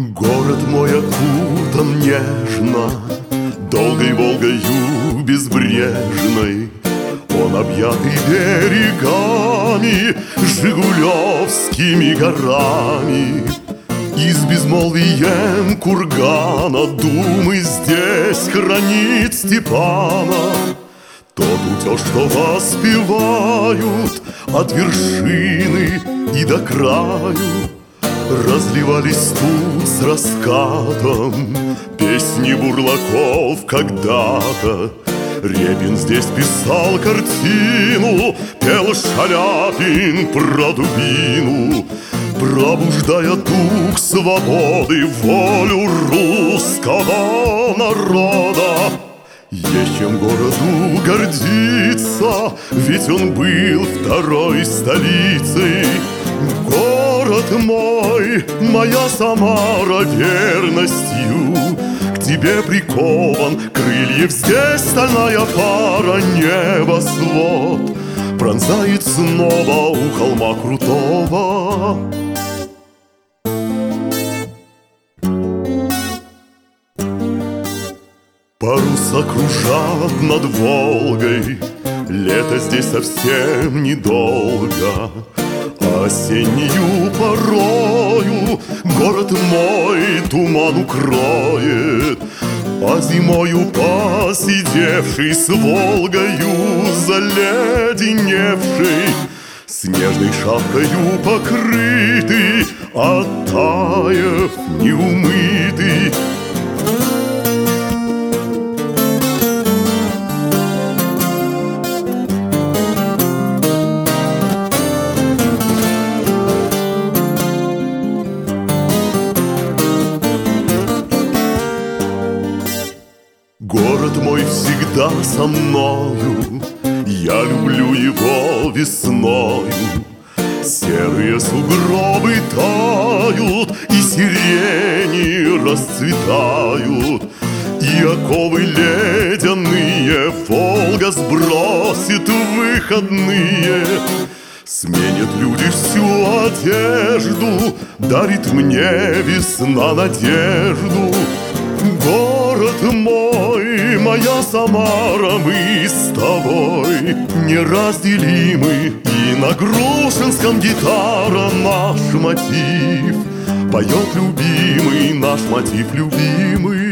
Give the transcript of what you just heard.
Город мой окутан нежно долгой Волгою безбрежной. Он объятый берегами, жигулевскими горами. И с безмолвием кургана думы здесь хранит Степана. Тот утес, что воспевают от вершины и до краю, разливались тут с раскатом песни бурлаков когда-то. Репин здесь писал картину, пел Шаляпин про дубину, пробуждая дух свободы, волю русского народа. Есть чем городу гордиться, ведь он был второй столицей. Город мой, моя Самара, верностью к тебе прикован. Крыльев здесь стальная пара, небосвод пронзает снова у холма крутого. Паруса кружат над Волгой, лето здесь совсем недолго. Осеннюю порою город мой туман укроет, а зимою посидевший с Волгою заледеневший, снежной шапкою покрытый, оттаив неумытый. Город мой всегда со мною, я люблю его весною. Серые сугробы тают, и сирени расцветают, и оковы ледяные Волга сбросит в выходные. Сменят люди всю одежду, дарит мне весна надежду. Город мой, моя Самара, мы с тобой неразделимы. И на грушинском гитара наш мотив поет любимый, наш мотив любимый.